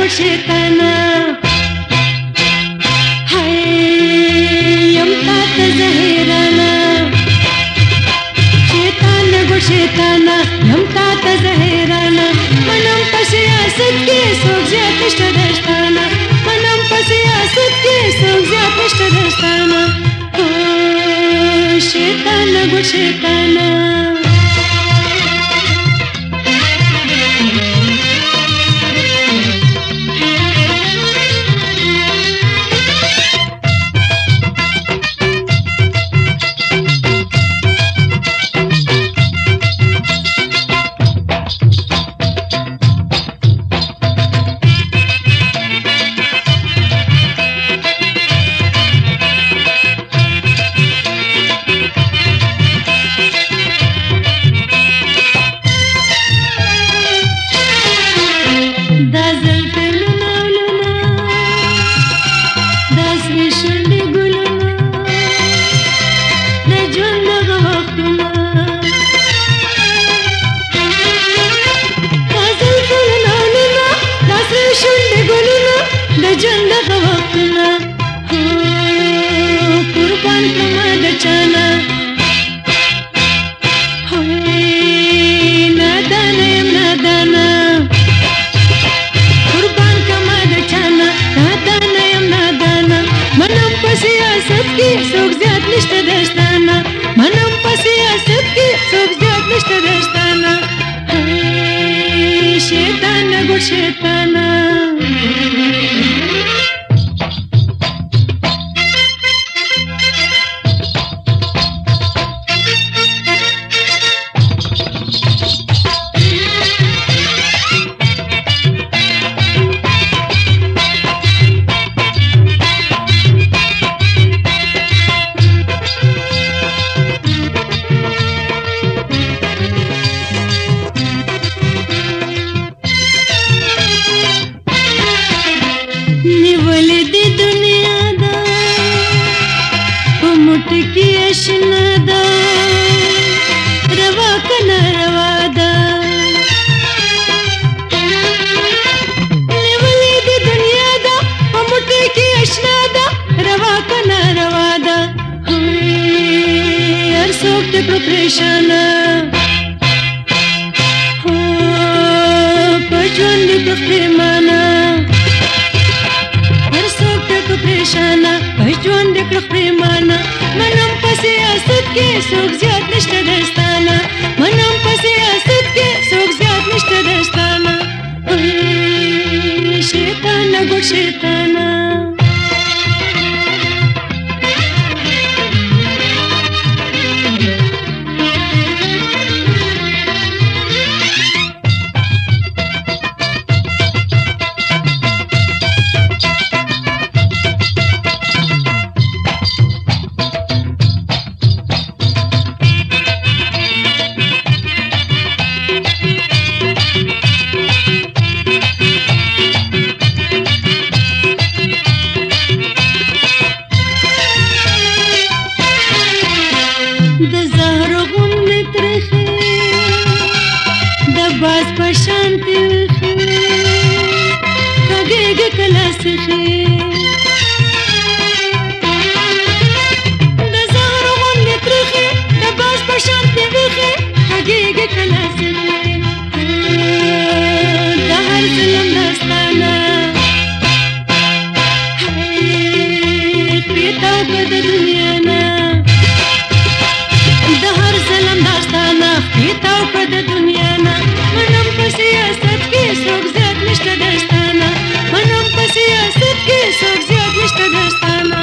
شیطانا هاي یم تا ته زهرانا شیطانا ګو شیطانا یم تا ته زهرانا منم په سیاست کې څوک زیات نشته دستانا منم په سیاست کې څوک زیات نشته دستانا شیطانا ګو شیطانا شیطانا نیولې د دنیا دا په مټ کې اشنا دا روا کنه روا دا نیولې د دنیا دا په مټ کې اشنا دا روا کنه روا دا هر څوک ته پریشان هو په ژوند کې پریمانه پریشانا ژوند کړه پریمانا منم په سیاست کې څوک زیات نشته دستانا منم په سیاست کې څوک زیات نشته دستانا شیطانا ګو شیطانا باز پشانتی کګېږي کله سخي د زهر غوندې ترخې د باز پشانتی ویښې کګېږي کله سخي د هر ظلم داستانه پیتا که د دنیا نه د هر ظلم داستانه پیتا که د دنیا نه منم په سیاست کې څوک زیات نشته دستانه منم په سیاست کې څوک زیات نشته دستانه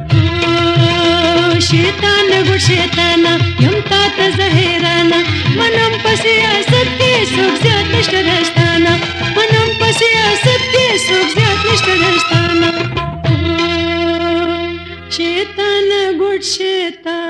شیطانا ګو شیطانا یم تا ته زهرانا منم په سیاست کې څوک زیات نشته دستانه منم په سیاست کې څوک زیات نشته دستانه شیطانا ګو شیطانا